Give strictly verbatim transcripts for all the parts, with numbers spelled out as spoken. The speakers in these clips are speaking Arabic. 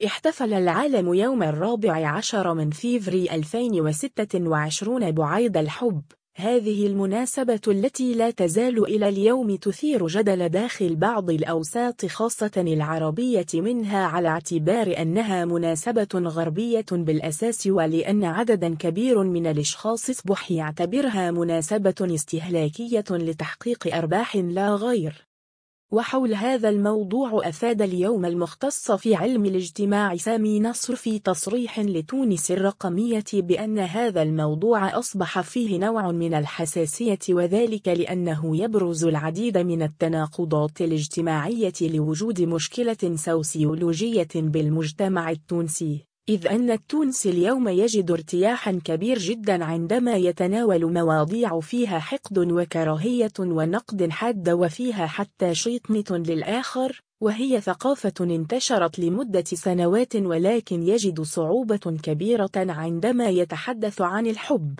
احتفل العالم يوم الرابع عشر من فيفري ألفين وستة وعشرين بعيد الحب. هذه المناسبة التي لا تزال إلى اليوم تثير جدل داخل بعض الأوساط خاصة العربية منها على اعتبار أنها مناسبة غربية بالأساس، ولأن عددا كبير من الأشخاص أصبح يعتبرها مناسبة استهلاكية لتحقيق أرباح لا غير. وحول هذا الموضوع أفاد اليوم المختص في علم الاجتماع سامي نصر في تصريح لتونس الرقمية بأن هذا الموضوع أصبح فيه نوع من الحساسية، وذلك لأنه يبرز العديد من التناقضات الاجتماعية لوجود مشكلة سوسيولوجية بالمجتمع التونسي، إذ أن التونسي اليوم يجد ارتياحا كبير جدا عندما يتناول مواضيع فيها حقد وكراهية ونقد حاد وفيها حتى شيطنة للآخر، وهي ثقافة انتشرت لمدة سنوات، ولكن يجد صعوبة كبيرة عندما يتحدث عن الحب.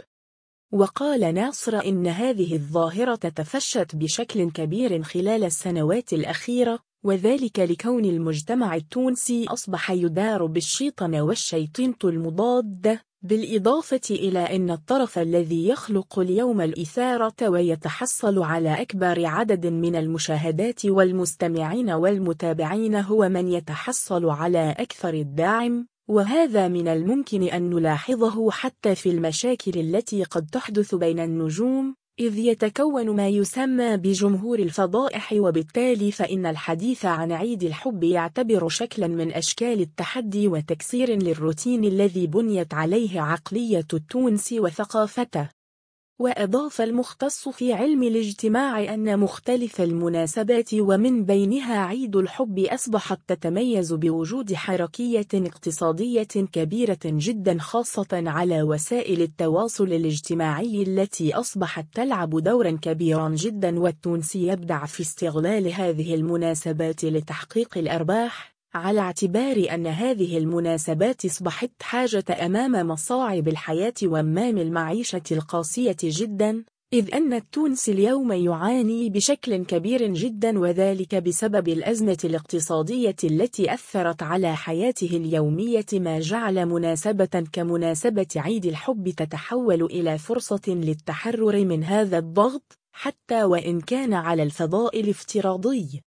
وقال ناصر إن هذه الظاهرة تفشت بشكل كبير خلال السنوات الأخيرة، وذلك لكون المجتمع التونسي أصبح يدار بالشيطنة والشيطنة المضادة، بالإضافة إلى أن الطرف الذي يخلق اليوم الإثارة ويتحصل على أكبر عدد من المشاهدات والمستمعين والمتابعين هو من يتحصل على أكثر الدعم، وهذا من الممكن أن نلاحظه حتى في المشاكل التي قد تحدث بين النجوم، إذ يتكون ما يسمى بجمهور الفضائح، وبالتالي فإن الحديث عن عيد الحب يعتبر شكلا من أشكال التحدي وتكسير للروتين الذي بنيت عليه عقلية التونسي وثقافته. وأضاف المختص في علم الاجتماع أن مختلف المناسبات ومن بينها عيد الحب أصبحت تتميز بوجود حركية اقتصادية كبيرة جدا خاصة على وسائل التواصل الاجتماعي التي أصبحت تلعب دورا كبيرا جدا، والتونسي يبدع في استغلال هذه المناسبات لتحقيق الأرباح، على اعتبار أن هذه المناسبات أصبحت حاجة أمام مصاعب الحياة وأمام المعيشة القاسية جدا، إذ أن التونسي اليوم يعاني بشكل كبير جدا، وذلك بسبب الأزمة الاقتصادية التي أثرت على حياته اليومية، ما جعل مناسبة كمناسبة عيد الحب تتحول إلى فرصة للتحرر من هذا الضغط، حتى وإن كان على الفضاء الافتراضي.